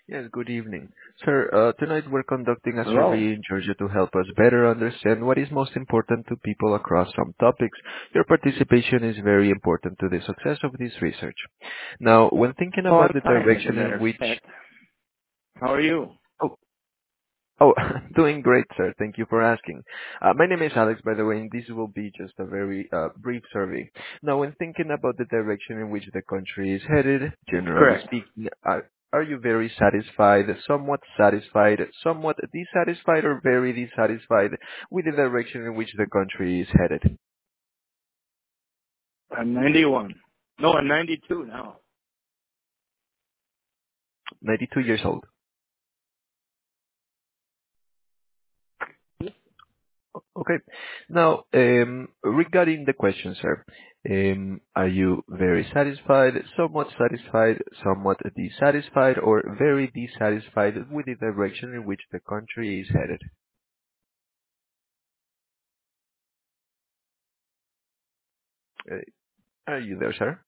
Yes, good evening. Sir, tonight we're conducting a Hello. survey in Georgia to help us better understand what is most important to people across some topics. Your participation is very important to the success of this research. Now, when thinking Oh, about I'm the fine, as a direction in matter of which... fact. How are you? Oh, oh, doing great, sir. Thank you for asking. My name is Alex, by the way, and this will be just a very brief survey. Now, when thinking about the direction in which the country is headed, That's generally correct. speaking, are you very satisfied, somewhat dissatisfied, or very dissatisfied with the direction in which the country is headed? I'm 91. No, I'm 92 now. 92 years old. Okay. Now, regarding the question, sir, are you very satisfied, somewhat dissatisfied, or very dissatisfied with the direction in which the country is headed? Uh, Are you there, sir?